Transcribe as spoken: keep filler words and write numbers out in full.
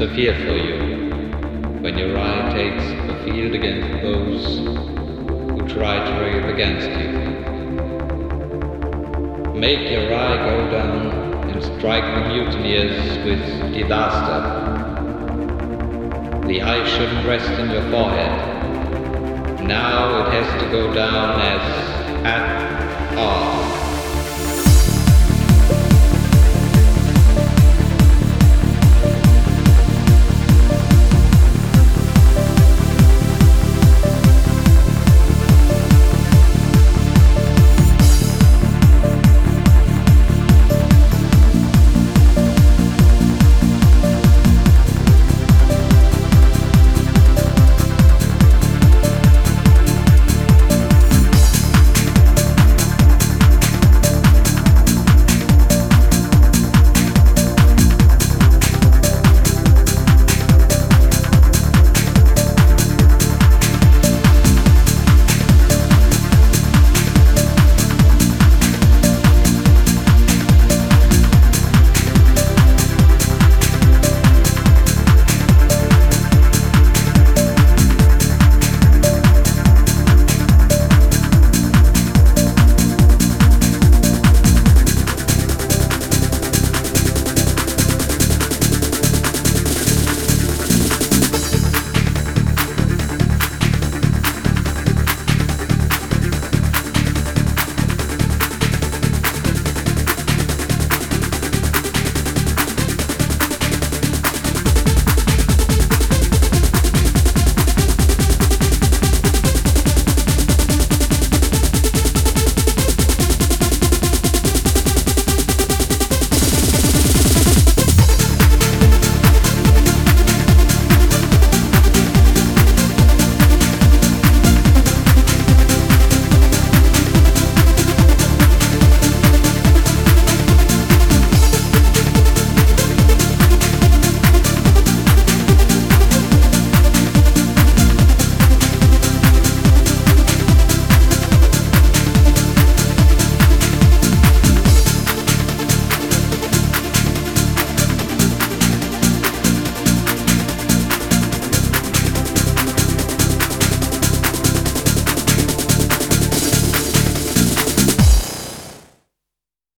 the fear for you, when your eye takes the field against those who try to rail against you. Make your eye go down and strike the mutineers with disaster. The eye shouldn't rest in your forehead. Now it has to go down as at R.